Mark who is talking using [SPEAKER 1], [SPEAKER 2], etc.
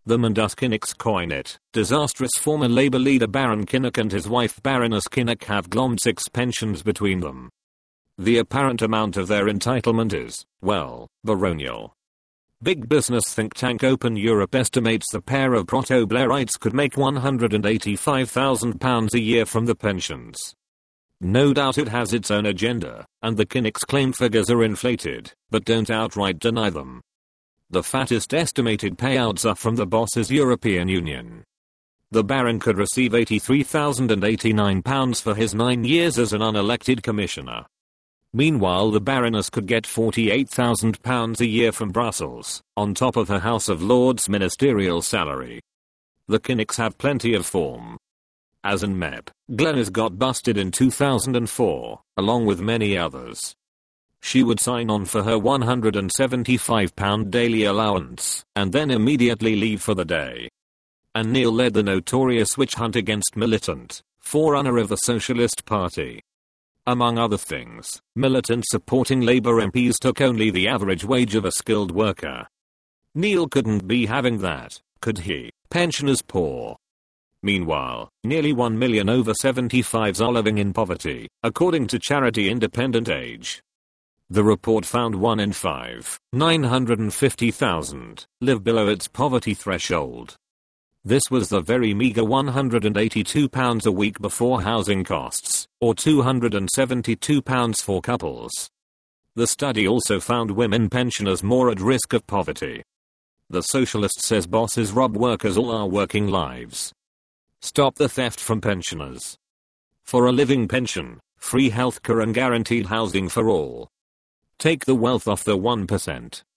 [SPEAKER 1] The Mundus coin it. Disastrous former Labour leader Baron Kinnock and his wife Baroness Kinnock have glommed 6 pensions between them. The apparent amount of their entitlement is, well, baronial. Big business think tank Open Europe estimates the pair of proto-Blairites could make £185,000 a year from the pensions. No doubt it has its own agenda, and the Kinnocks claim figures are inflated, but don't outright deny them. The fattest estimated payouts are from the boss's European Union. The Baron could receive £83,089 for his 9 years as an unelected commissioner. Meanwhile, the Baroness could get £48,000 a year from Brussels, on top of her House of Lords ministerial salary. The Kinnocks have plenty of form. As an MEP, Glenys got busted in 2004, along with many others. She would sign on for her £175 daily allowance, and then immediately leave for the day. And Neil led the notorious witch hunt against Militant, forerunner of the Socialist Party. Among other things, Militant supporting Labour MPs took only the average wage of a skilled worker. Neil couldn't be having that, could he? Pensioners poor. Meanwhile, nearly 1 million over 75s are living in poverty, according to charity Independent Age. The report found 1 in 5, 950,000, live below its poverty threshold. This was the very meager £182 a week before housing costs, or £272 for couples. The study also found women pensioners more at risk of poverty. The Socialist says bosses rob workers all our working lives. Stop the theft from pensioners. For a living pension, free healthcare and guaranteed housing for all. Take the wealth off the 1%.